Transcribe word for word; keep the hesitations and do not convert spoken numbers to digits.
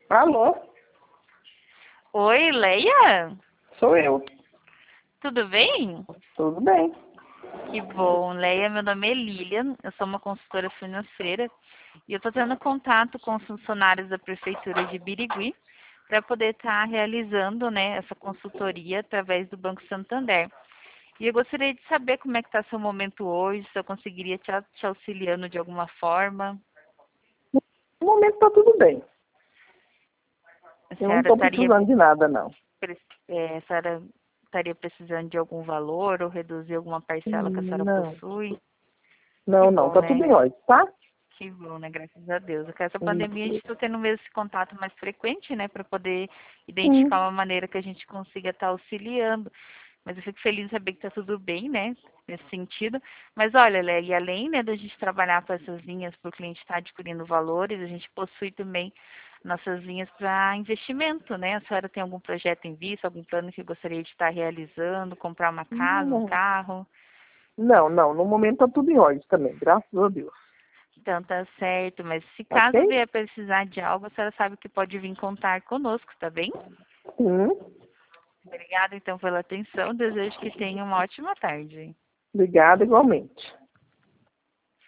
Alô? Oi, Leia? Sou eu. Tudo bem? Tudo bem. Que bom, Leia. Meu nome é Lilian, eu sou uma consultora financeira e eu estou tendo contato com os funcionários da Prefeitura de Birigui para poder estar realizando, né, essa consultoria através do Banco Santander. E eu gostaria de saber como é que está seu momento hoje, se eu conseguiria te, au- te auxiliando de alguma forma. No momento tá tudo bem. A Eu não senhora estou estaria, precisando de nada, não. pre- eh, a senhora estaria precisando de algum valor ou reduzir alguma parcela que a senhora Não. possui? Que Não, não. bom, Tá tudo né? em ordem, tá? Que bom, né? Graças a Deus. Com essa pandemia a gente Isso. está tendo mesmo esse contato mais frequente, né? Para poder Sim. identificar uma maneira que a gente consiga estar auxiliando. Mas eu fico feliz de saber que está tudo bem, né? Nesse sentido. Mas olha, Léa, e além, né, da gente trabalhar com essas linhas para o cliente estar adquirindo valores, a gente possui também nossas linhas para investimento, né? A senhora tem algum projeto em vista, algum plano que gostaria de estar realizando, comprar uma casa, um Não. carro? Não, não. No momento tá tudo em ordem também, graças a Deus. Então tá certo, mas se Ok? caso vier precisar de algo, a senhora sabe que pode vir contar conosco, tá bem? Sim. Obrigada então pela atenção, desejo que tenha uma ótima tarde. Obrigada igualmente.